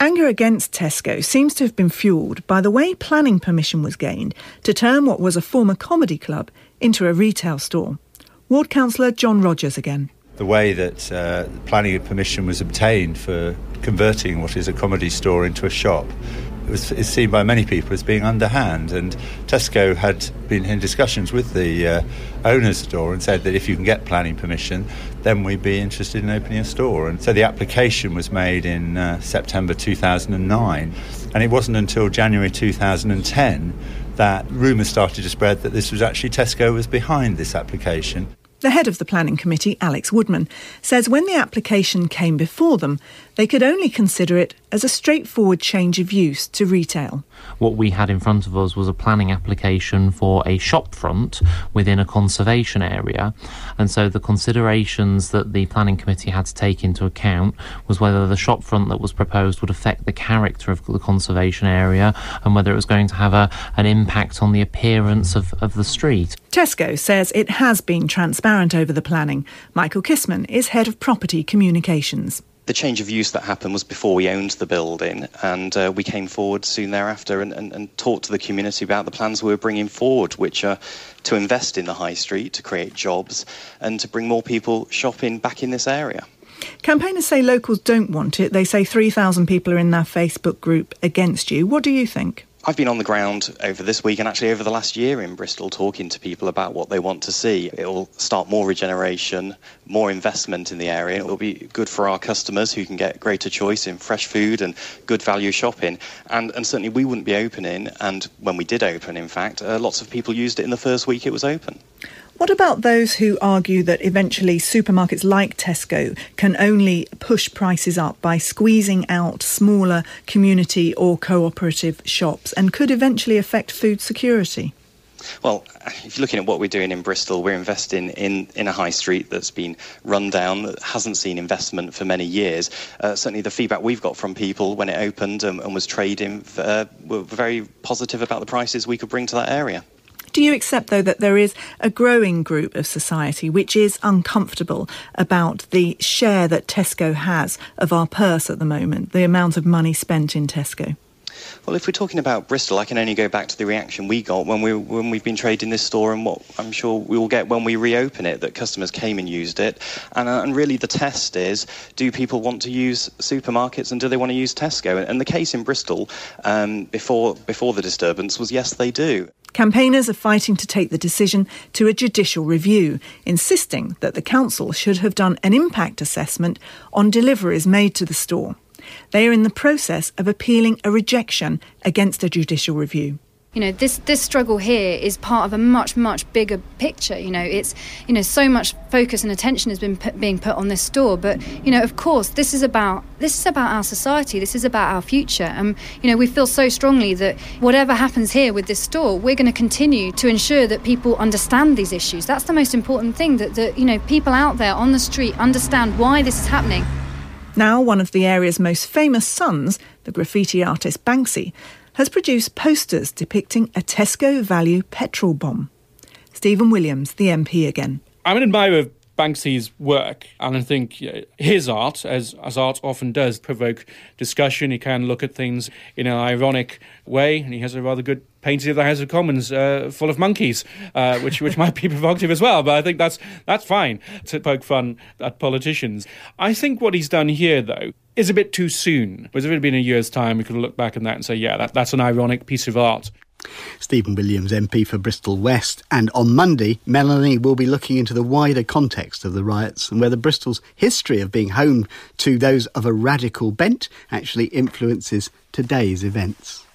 Anger against Tesco seems to have been fuelled by the way planning permission was gained to turn what was a former comedy club into a retail store. Ward Councillor John Rogers again. The way that planning permission was obtained for converting what is a comedy store into a shop is seen by many people as being underhand, and Tesco had been in discussions with the owners of the store and said that if you can get planning permission, then we'd be interested in opening a store. And so the application was made in September 2009, and it wasn't until January 2010 that rumours started to spread that this was actually Tesco was behind this application. The head of the planning committee, Alex Woodman, says when the application came before them, they could only consider it as a straightforward change of use to retail. What we had in front of us was a planning application for a shop front within a conservation area, and so the considerations that the planning committee had to take into account was whether the shop front that was proposed would affect the character of the conservation area and whether it was going to have an impact on the appearance of the street. Tesco says it has been transparent over the planning. Michael Kissman is head of property communications. The change of use that happened was before we owned the building, and we came forward soon thereafter and talked to the community about the plans we were bringing forward, which are to invest in the high street, to create jobs and to bring more people shopping back in this area. Campaigners say locals don't want it. They say 3,000 people are in their Facebook group against you. What do you think? I've been on the ground over this week and actually over the last year in Bristol talking to people about what they want to see. It will start more regeneration, more investment in the area. It will be good for our customers who can get greater choice in fresh food and good value shopping. And certainly we wouldn't be opening, and when we did open, in fact, lots of people used it in the first week it was open. What about those who argue that eventually supermarkets like Tesco can only push prices up by squeezing out smaller community or cooperative shops and could eventually affect food security? Well, if you're looking at what we're doing in Bristol, we're investing in a high street that's been run down, that hasn't seen investment for many years. Certainly the feedback we've got from people when it opened and was trading were very positive about the prices we could bring to that area. Do you accept, though, that there is a growing group of society which is uncomfortable about the share that Tesco has of our purse at the moment, the amount of money spent in Tesco? Well, if we're talking about Bristol, I can only go back to the reaction we got when we've been trading this store and what I'm sure we will get when we reopen it, that customers came and used it. And really the test is, do people want to use supermarkets and do they want to use Tesco? And the case in Bristol before the disturbance was yes, they do. Campaigners are fighting to take the decision to a judicial review, insisting that the council should have done an impact assessment on deliveries made to the store. They are in the process of appealing a rejection against a judicial review. You know, this struggle here is part of a much, much bigger picture. You know, it's, you know, so much focus and attention has been being put on this store. But, you know, of course, this is about our society. This is about our future. And, you know, we feel so strongly that whatever happens here with this store, we're going to continue to ensure that people understand these issues. That's the most important thing, that you know, people out there on the street understand why this is happening. Now, one of the area's most famous sons, the graffiti artist Banksy, has produced posters depicting a Tesco value petrol bomb. Stephen Williams, the MP again. I'm an admirer of Banksy's work, and I think his art, as art often does, provoke discussion. He can look at things in an ironic way, and he has a rather good painting of the House of Commons full of monkeys, which might be provocative as well, but I think that's fine to poke fun at politicians. I think what he's done here, though, is a bit too soon. Whereas if it had been a year's time, we could look back on that and say, yeah, that's an ironic piece of art. Stephen Williams, MP for Bristol West. And on Monday, Melanie will be looking into the wider context of the riots and whether Bristol's history of being home to those of a radical bent actually influences today's events.